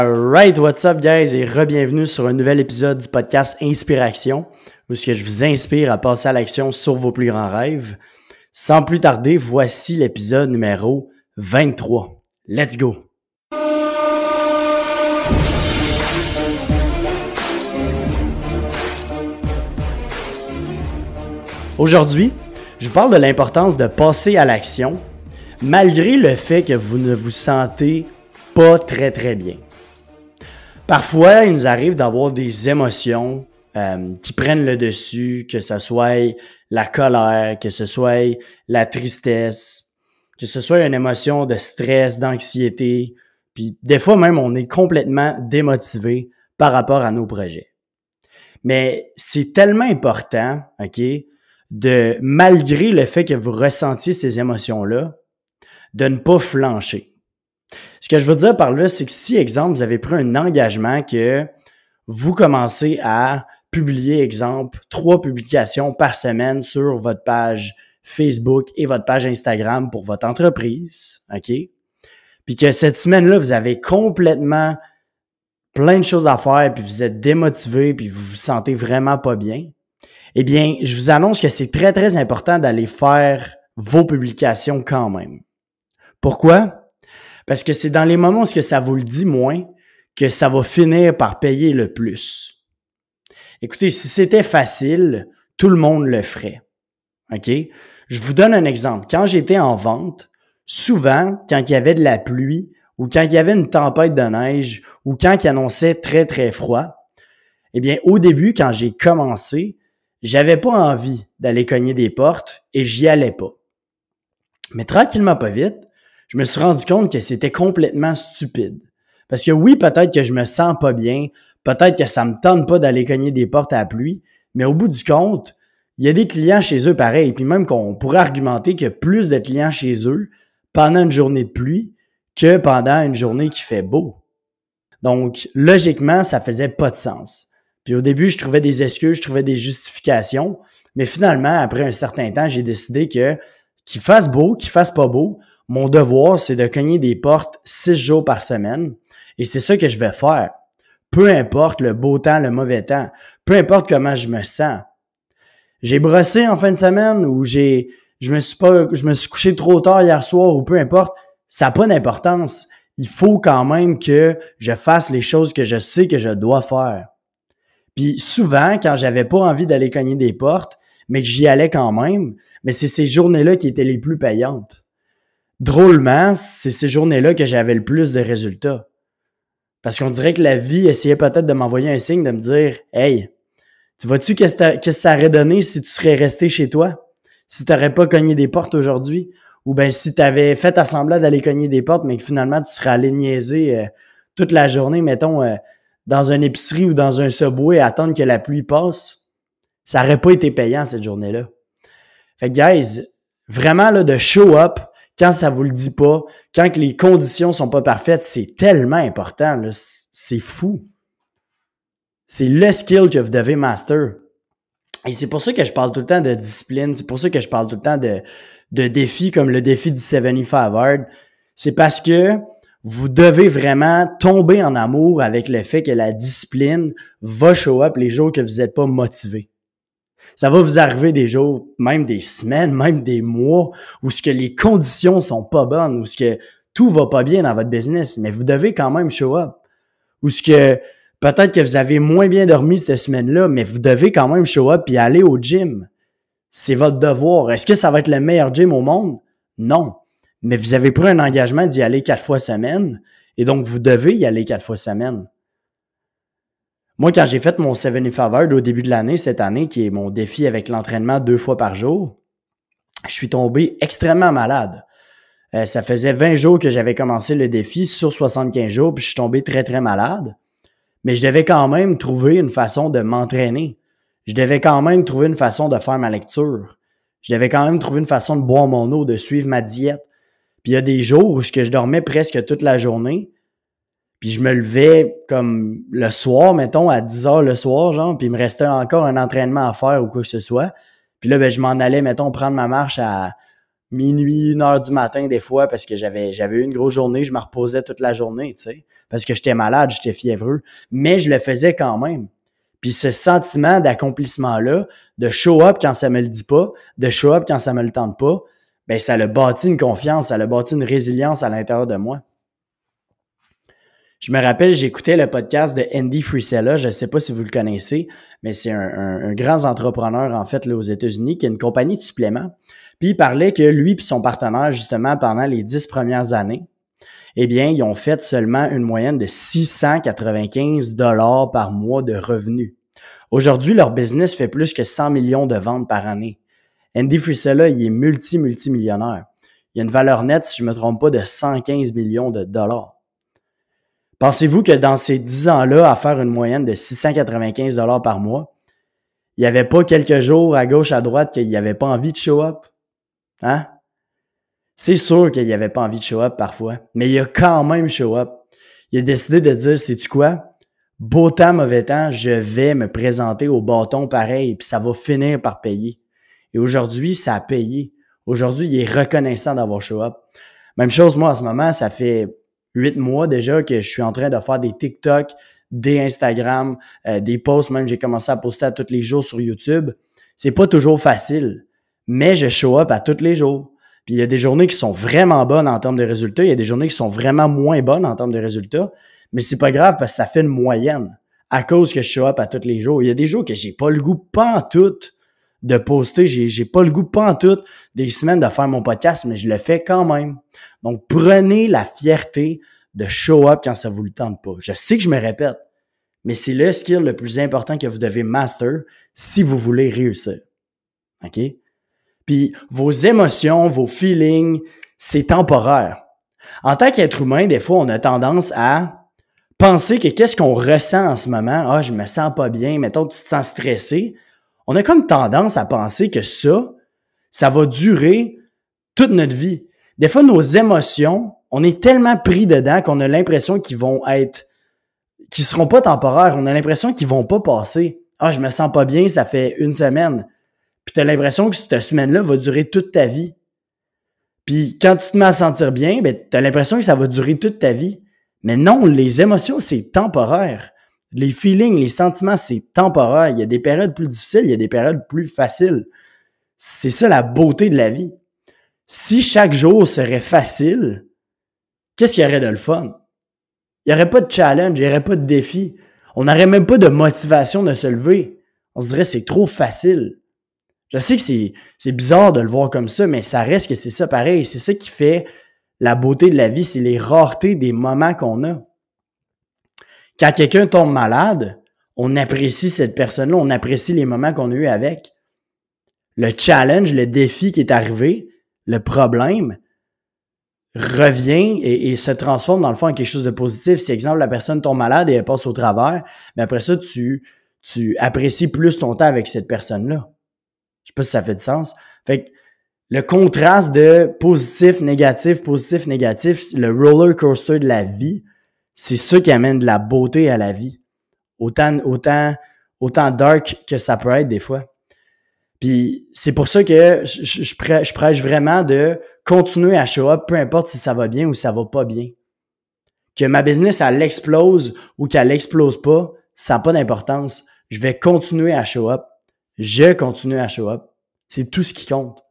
Alright, what's up guys et re-bienvenue sur un nouvel épisode du podcast Inspiration où je vous inspire à passer à l'action sur vos plus grands rêves. Sans plus tarder, voici l'épisode numéro 23. Let's go! Aujourd'hui, je vous parle de l'importance de passer à l'action malgré le fait que vous ne vous sentez pas très bien. Parfois, il nous arrive d'avoir des émotions qui prennent le dessus, que ce soit la colère, que ce soit la tristesse, que ce soit une émotion de stress, d'anxiété, puis des fois même on est complètement démotivé par rapport à nos projets. Mais c'est tellement important, de malgré le fait que vous ressentiez ces émotions-là, de ne pas flancher. Ce que je veux dire par là, c'est que si, exemple, vous avez pris un engagement que vous commencez à publier, exemple, 3 publications par semaine sur votre page Facebook et votre page Instagram pour votre entreprise, OK? Puis que cette semaine-là, vous avez complètement plein de choses à faire, puis vous êtes démotivé, puis vous vous sentez vraiment pas bien, eh bien, je vous annonce que c'est très important d'aller faire vos publications quand même. Pourquoi? Parce que c'est dans les moments où ça vous le dit moins que ça va finir par payer le plus. Écoutez, si c'était facile, tout le monde le ferait. OK? Je vous donne un exemple. Quand j'étais en vente, souvent, quand il y avait de la pluie ou quand il y avait une tempête de neige ou quand il annonçait très froid, eh bien, au début, quand j'ai commencé, j'avais pas envie d'aller cogner des portes et j'y allais pas. Mais tranquillement, pas vite, je me suis rendu compte que c'était complètement stupide. Parce que oui, peut-être que je me sens pas bien, peut-être que ça me tente pas d'aller cogner des portes à la pluie, mais au bout du compte, il y a des clients chez eux pareil, puis même qu'on pourrait argumenter qu'il y a plus de clients chez eux pendant une journée de pluie que pendant une journée qui fait beau. Donc, logiquement, ça faisait pas de sens. Puis au début, je trouvais des excuses, je trouvais des justifications, mais finalement, après un certain temps, j'ai décidé que qu'il fasse beau, qu'il fasse pas beau, mon devoir, c'est de cogner des portes 6 jours par semaine. Et c'est ça que je vais faire. Peu importe le beau temps, le mauvais temps. Peu importe comment je me sens. J'ai brossé en fin de semaine ou je me suis couché trop tard hier soir ou peu importe. Ça n'a pas d'importance. Il faut quand même que je fasse les choses que je sais que je dois faire. Puis souvent, quand j'avais pas envie d'aller cogner des portes, mais que j'y allais quand même, mais c'est ces journées-là qui étaient les plus payantes. Drôlement, c'est ces journées-là que j'avais le plus de résultats. Parce qu'on dirait que la vie essayait peut-être de m'envoyer un signe, de me dire « Hey, tu vois-tu qu'est-ce que ça aurait donné si tu serais resté chez toi? Si tu n'aurais pas cogné des portes aujourd'hui? Ou bien si tu avais fait à semblant d'aller cogner des portes, mais que finalement tu serais allé niaiser toute la journée, mettons, dans une épicerie ou dans un Subway à attendre que la pluie passe, ça n'aurait pas été payant cette journée-là. » Fait que guys, vraiment là, de show up, quand ça vous le dit pas, quand les conditions sont pas parfaites, c'est tellement important, là, c'est fou. C'est le skill que vous devez master. Et c'est pour ça que je parle tout le temps de discipline, c'est pour ça que je parle tout le temps de défis comme le défi du 75 Hard. C'est parce que vous devez vraiment tomber en amour avec le fait que la discipline va show up les jours que vous n'êtes pas motivé. Ça va vous arriver des jours, même des semaines, même des mois, où ce que les conditions sont pas bonnes, où ce que tout va pas bien dans votre business, mais vous devez quand même show up. Où ce que peut-être que vous avez moins bien dormi cette semaine-là, mais vous devez quand même show up et aller au gym. C'est votre devoir. Est-ce que ça va être le meilleur gym au monde? Non. Mais vous avez pris un engagement d'y aller 4 fois semaine, et donc vous devez y aller 4 fois semaine. Moi, quand j'ai fait mon 75 Hard au début de l'année, cette année, qui est mon défi avec l'entraînement 2 fois par jour, je suis tombé extrêmement malade. Ça faisait 20 jours que j'avais commencé le défi sur 75 jours, puis je suis tombé très malade. Mais je devais quand même trouver une façon de m'entraîner. Je devais quand même trouver une façon de faire ma lecture. Je devais quand même trouver une façon de boire mon eau, de suivre ma diète. Puis il y a des jours où je dormais presque toute la journée, puis je me levais comme le soir, mettons, à 10 heures le soir, genre, puis il me restait encore un entraînement à faire ou quoi que ce soit. Puis là, je m'en allais, mettons, prendre ma marche à minuit, 1 heure du matin des fois, parce que j'avais eu une grosse journée, je me reposais toute la journée, tu sais. parce que j'étais malade, j'étais fiévreux, mais je le faisais quand même. Puis ce sentiment d'accomplissement-là, de show up quand ça me le dit pas, de show up quand ça me le tente pas, ben ça a bâti une confiance, ça a bâti une résilience à l'intérieur de moi. Je me rappelle, j'écoutais le podcast de Andy Frisella, je ne sais pas si vous le connaissez, mais c'est un grand entrepreneur en fait là, aux États-Unis qui a une compagnie de suppléments. Puis il parlait que lui et son partenaire, justement, pendant les 10 premières années, eh bien, ils ont fait seulement une moyenne de 695 $ par mois de revenus. Aujourd'hui, leur business fait plus que 100 millions de ventes par année. Andy Frisella, il est multimillionnaire. Il a une valeur nette, si je ne me trompe pas, de 115 millions de dollars. Pensez-vous que dans ces 10 ans-là, à faire une moyenne de 695 $ par mois, il n'y avait pas quelques jours à gauche, à droite qu'il n'y avait pas envie de show up? Hein? C'est sûr qu'il n'y avait pas envie de show up parfois, mais il a quand même show up. Il a décidé de dire, sais-tu quoi? Beau temps, mauvais temps, je vais me présenter au bâton pareil, puis ça va finir par payer. Et aujourd'hui, ça a payé. Aujourd'hui, il est reconnaissant d'avoir show up. Même chose, moi, en ce moment, ça fait 8 mois déjà que je suis en train de faire des TikTok, des Instagram, des posts, même j'ai commencé à poster à tous les jours sur YouTube. C'est pas toujours facile, mais je show up à tous les jours. Puis il y a des journées qui sont vraiment bonnes en termes de résultats, il y a des journées qui sont vraiment moins bonnes en termes de résultats, mais c'est pas grave parce que ça fait une moyenne à cause que je show up à tous les jours. Il y a des jours que j'ai pas le goût pantoute de poster, j'ai pas le goût pantoute des semaines de faire mon podcast, mais je le fais quand même. Donc, prenez la fierté de show up quand ça vous le tente pas. Je sais que je me répète, mais c'est le skill le plus important que vous devez master si vous voulez réussir. OK? Puis, vos émotions, vos feelings, c'est temporaire. En tant qu'être humain, des fois, on a tendance à penser que qu'est-ce qu'on ressent en ce moment? Ah, je me sens pas bien. Mettons que tu te sens stressé. On a comme tendance à penser que ça va durer toute notre vie. Des fois, nos émotions, on est tellement pris dedans qu'on a l'impression qu'ils seront pas temporaires. On a l'impression qu'ils vont pas passer. Ah, je me sens pas bien, ça fait une semaine. Puis tu as l'impression que cette semaine-là va durer toute ta vie. Puis quand tu te mets à sentir bien, ben, tu as l'impression que ça va durer toute ta vie. Mais non, les émotions, c'est temporaire. Les feelings, les sentiments, c'est temporaire. Il y a des périodes plus difficiles, il y a des périodes plus faciles. C'est ça la beauté de la vie. Si chaque jour serait facile, qu'est-ce qu'il y aurait de le fun? Il n'y aurait pas de challenge, il n'y aurait pas de défi. On n'aurait même pas de motivation de se lever. On se dirait c'est trop facile. Je sais que c'est bizarre de le voir comme ça, mais ça reste que c'est ça pareil. C'est ça qui fait la beauté de la vie, c'est les raretés des moments qu'on a. Quand quelqu'un tombe malade, on apprécie cette personne-là, on apprécie les moments qu'on a eus avec. Le challenge, le défi qui est arrivé, le problème, revient et se transforme dans le fond en quelque chose de positif. Si, exemple, la personne tombe malade et elle passe au travers, mais après ça, tu apprécies plus ton temps avec cette personne-là. Je sais pas si ça fait du sens. Fait que le contraste de positif, négatif, le roller coaster de la vie, c'est ça qui amène de la beauté à la vie. Autant dark que ça peut être des fois. Puis c'est pour ça que je prêche vraiment de continuer à show up, peu importe si ça va bien ou ça va pas bien. Que ma business, elle explose ou qu'elle explose pas, ça n'a pas d'importance. Je vais continuer à show up. Je continue à show up. C'est tout ce qui compte.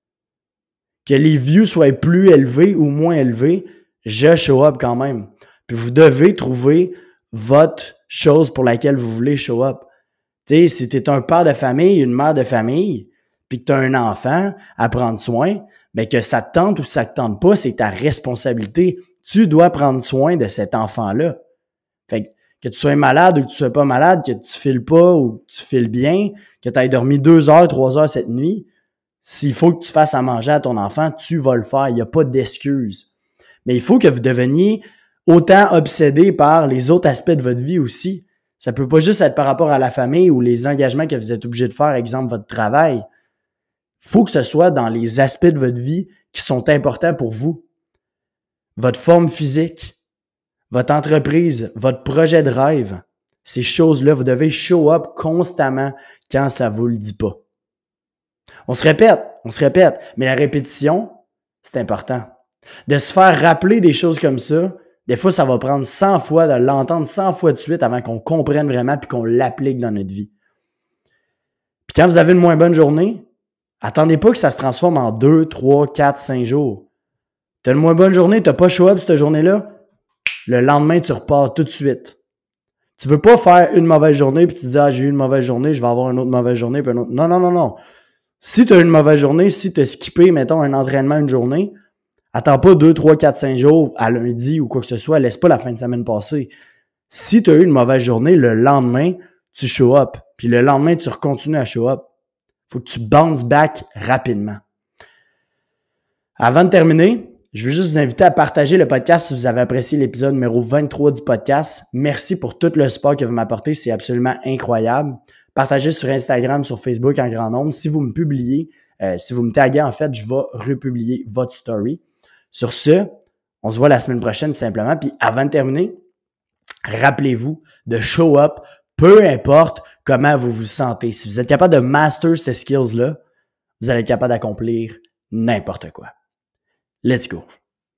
Que les views soient plus élevés ou moins élevés, je show up quand même. Puis vous devez trouver votre chose pour laquelle vous voulez show up. Tu sais, si tu es un père de famille, une mère de famille, puis que tu as un enfant à prendre soin, bien que ça te tente ou ça te tente pas, c'est ta responsabilité. Tu dois prendre soin de cet enfant-là. Fait que tu sois malade ou que tu sois pas malade, que tu files pas ou que tu files bien, que tu aies dormi 2 heures, 3 heures cette nuit, s'il faut que tu fasses à manger à ton enfant, tu vas le faire. Il n'y a pas d'excuse. Mais il faut que vous deveniez autant obsédé par les autres aspects de votre vie aussi. Ça peut pas juste être par rapport à la famille ou les engagements que vous êtes obligé de faire, exemple votre travail. Il faut que ce soit dans les aspects de votre vie qui sont importants pour vous. Votre forme physique, votre entreprise, votre projet de rêve, ces choses-là, vous devez show up constamment quand ça vous le dit pas. On se répète, mais la répétition, c'est important. De se faire rappeler des choses comme ça, Des fois, ça va prendre 100 fois de l'entendre 100 fois de suite avant qu'on comprenne vraiment puis qu'on l'applique dans notre vie. Puis quand vous avez une moins bonne journée, attendez pas que ça se transforme en 2, 3, 4, 5 jours. Tu as une moins bonne journée, tu n'as pas show up cette journée-là, le lendemain, tu repars tout de suite. Tu veux pas faire une mauvaise journée puis tu te dis « Ah, j'ai eu une mauvaise journée, je vais avoir une autre mauvaise journée. » puis un autre. Non. Si tu as une mauvaise journée, si tu as skippé, mettons, un entraînement une journée, attends pas 2, 3, 4, 5 jours à lundi ou quoi que ce soit, laisse pas la fin de semaine passer. Si tu as eu une mauvaise journée, le lendemain, tu show up. Puis le lendemain, tu continues à show up. Faut que tu bounce back rapidement. Avant de terminer, je veux juste vous inviter à partager le podcast si vous avez apprécié l'épisode numéro 23 du podcast. Merci pour tout le support que vous m'apportez, c'est absolument incroyable. Partagez sur Instagram, sur Facebook en grand nombre. Si vous me publiez, si vous me taguez, en fait, je vais republier votre story. Sur ce, on se voit la semaine prochaine tout simplement. Puis avant de terminer, rappelez-vous de show up, peu importe comment vous vous sentez. Si vous êtes capable de master ces skills-là, vous allez être capable d'accomplir n'importe quoi. Let's go.